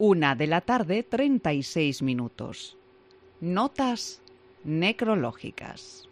1:36 p.m. Notas necrológicas.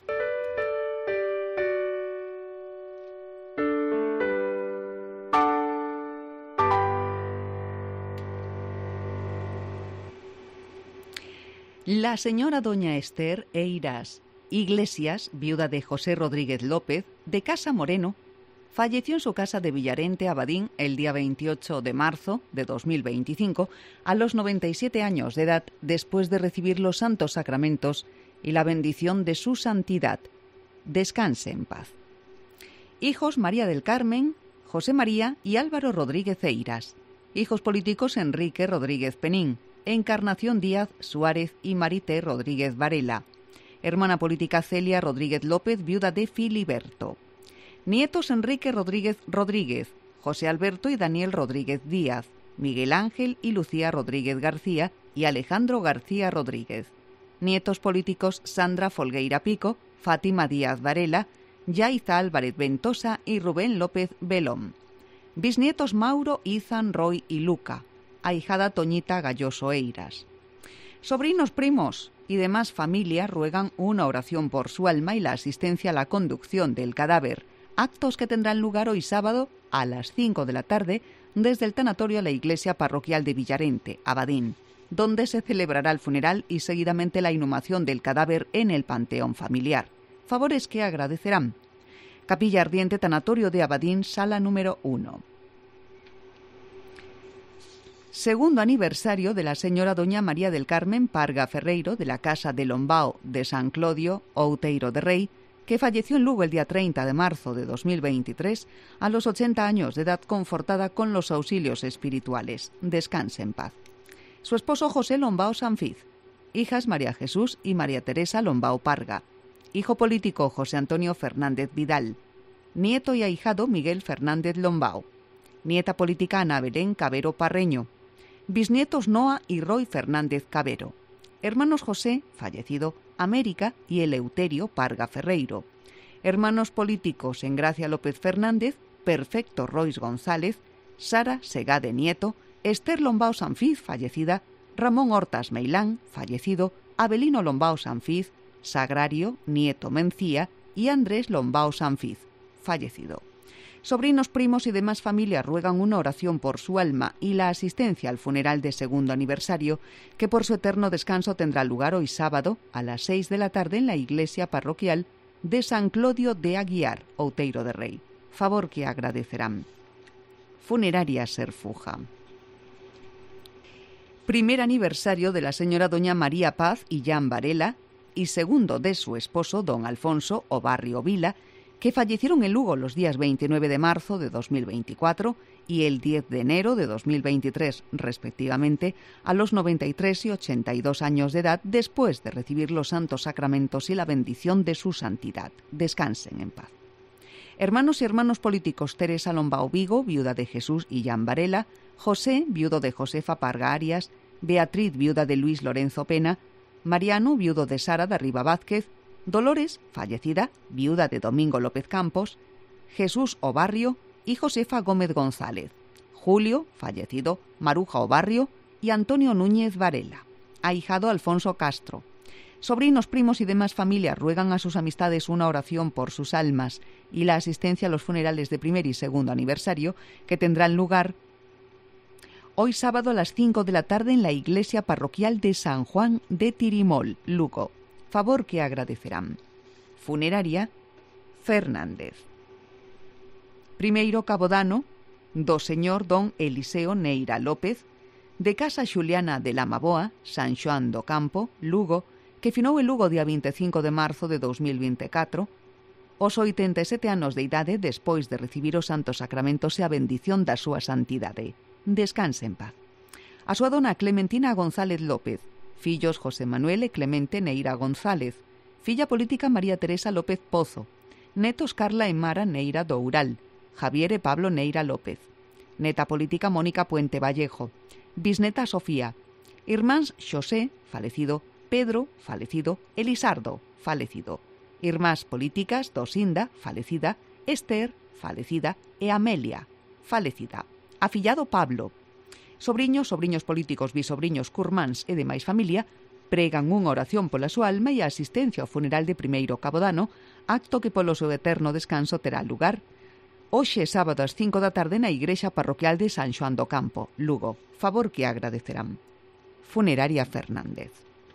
La señora doña Esther Eiras Iglesias, viuda de José Rodríguez López, de Casa Moreno, falleció en su casa de Villarente, Abadín, el día 28 de marzo de 2025, a los 97 años de edad, después de recibir los santos sacramentos y la bendición de su santidad. Descanse en paz. Hijos: María del Carmen, José María y Álvaro Rodríguez Eiras. Hijos políticos: Enrique Rodríguez Penín, Encarnación Díaz Suárez y Marité Rodríguez Varela. Hermana política: Celia Rodríguez López, viuda de Filiberto. Nietos: Enrique Rodríguez Rodríguez, José Alberto y Daniel Rodríguez Díaz, Miguel Ángel y Lucía Rodríguez García y Alejandro García Rodríguez. Nietos políticos: Sandra Folgueira Pico, Fátima Díaz Varela, Yaiza Álvarez Ventosa y Rubén López Belón. Bisnietos: Mauro, Izan, Roy y Luca. Ahijada: Toñita Galloso Eiras. Sobrinos, primos y demás familia ruegan una oración por su alma y la asistencia a la conducción del cadáver, actos que tendrán lugar hoy sábado a las 5 de la tarde desde el tanatorio a la iglesia parroquial de Villarente, Abadín, donde se celebrará el funeral y seguidamente la inhumación del cadáver en el panteón familiar. Favores que agradecerán. Capilla Ardiente, Tanatorio de Abadín, sala número 1. Segundo aniversario de la señora doña María del Carmen Parga Ferreiro, de la Casa de Lombao de San Clodio, Outeiro de Rei, que falleció en Lugo el día 30 de marzo de 2023, a los 80 años de edad, confortada con los auxilios espirituales. Descanse en paz. Su esposo José Lombao Sanfiz. Hijas: María Jesús y María Teresa Lombao Parga. Hijo político: José Antonio Fernández Vidal. Nieto y ahijado: Miguel Fernández Lombao. Nieta política: Ana Belén Cabero Parreño. Bisnietos: Noa y Roy Fernández Cabero. Hermanos: José, fallecido, América y Eleuterio Parga Ferreiro. Hermanos políticos: Engracia López Fernández, Perfecto Rois González, Sara Segade Nieto, Esther Lombao Sanfiz, fallecida, Ramón Hortas Meilán, fallecido, Abelino Lombao Sanfiz, Sagrario Nieto Mencía y Andrés Lombao Sanfiz, fallecido. Sobrinos, primos y demás familia ruegan una oración por su alma y la asistencia al funeral de segundo aniversario, que por su eterno descanso tendrá lugar hoy sábado a las 6 de la tarde en la iglesia parroquial de San Clodio de Aguiar, Outeiro de Rei. Favor que agradecerán. Funeraria Serfuja. Primer aniversario de la señora doña María Paz y Jan Varela y segundo de su esposo don Alfonso Obarrio Vila, que fallecieron en Lugo los días 29 de marzo de 2024 y el 10 de enero de 2023, respectivamente, a los 93 y 82 años de edad, después de recibir los santos sacramentos y la bendición de su santidad. Descansen en paz. Hermanos y hermanos políticos: Teresa Lombao Vigo, viuda de Jesús y Jan Varela, José, viudo de Josefa Parga Arias, Beatriz, viuda de Luis Lorenzo Pena, Mariano, viudo de Sara de Riva Vázquez, Dolores, fallecida, viuda de Domingo López Campos, Jesús Obarrio y Josefa Gómez González, Julio, fallecido, Maruja Obarrio y Antonio Núñez Varela, ahijado Alfonso Castro. Sobrinos, primos y demás familias ruegan a sus amistades una oración por sus almas y la asistencia a los funerales de primer y segundo aniversario, que tendrán lugar hoy sábado a las 5 de la tarde en la iglesia parroquial de San Juan de Tirimol, Lugo. Favor que agradecerán. Funeraria Fernández. Primeiro cabodano do señor don Eliseo Neira López, de Casa Xuliana de la Maboa, San Xoán do Campo, Lugo, que finou en Lugo día 25 de marzo de 2024, os 87 anos de idade, despois de recibir os santos sacramentos e a bendición da súa santidade. Descanse en paz. A súa dona Clementina González López, fillos José Manuel e Clemente Neira González, filla política María Teresa López Pozo, netos Carla e Mara Neira Doural, Javier e Pablo Neira López, neta política Mónica Puente Vallejo, bisneta Sofía, irmáns Xosé, falecido, Pedro, falecido, Elisardo, falecido, irmás políticas Dosinda, falecida, Esther, falecida, e Amelia, falecida, afillado Pablo. Sobriños políticos, bisobriños, curmáns e demais familia pregan unha oración pola súa alma e a asistencia ao funeral de primeiro cabo de ano, acto que polo seu eterno descanso terá lugar hoxe, sábado ás 5 da tarde, na igrexa parroquial de San Xoán do Campo, Lugo. Favor que agradecerán. Funeraria Fernández.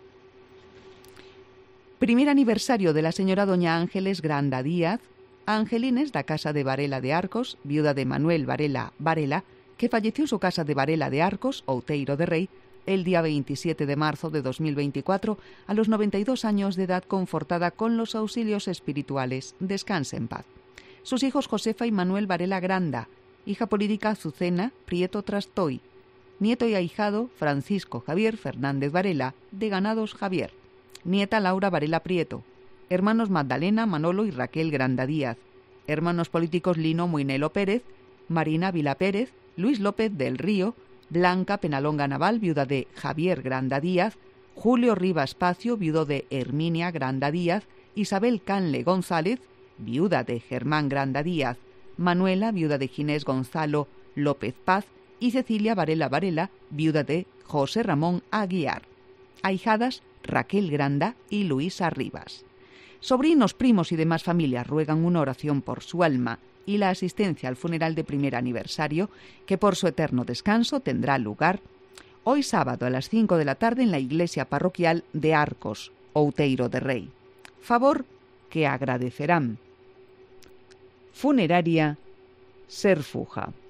Primer aniversario de la señora doña Ángeles Granda Díaz, Angelines da Casa de Varela de Arcos, viuda de Manuel Varela, que falleció en su casa de Varela de Arcos, Outeiro de Rei, el día 27 de marzo de 2024, a los 92 años de edad, confortada con los auxilios espirituales. Descanse en paz. Sus hijos Josefa y Manuel Varela Granda, hija política Azucena Prieto Trastoy, nieto y ahijado Francisco Javier Fernández Varela, de Ganados Javier, nieta Laura Varela Prieto, hermanos Magdalena, Manolo y Raquel Granda Díaz, hermanos políticos Lino Muinelo Pérez, Marina Vila Pérez, Luis López del Río, Blanca Penalonga Naval, viuda de Javier Granda Díaz, Julio Rivas Pacio, viudo de Herminia Granda Díaz, Isabel Canle González, viuda de Germán Granda Díaz, Manuela, viuda de Ginés Gonzalo López Paz, y Cecilia Varela Varela, viuda de José Ramón Aguiar. Ahijadas Raquel Granda y Luisa Rivas. Sobrinos, primos y demás familias ruegan una oración por su alma y la asistencia al funeral de primer aniversario, que por su eterno descanso tendrá lugar hoy sábado a las 5 de la tarde en la iglesia parroquial de Arcos, Outeiro de Rei. Favor que agradecerán. Funeraria Serfuja.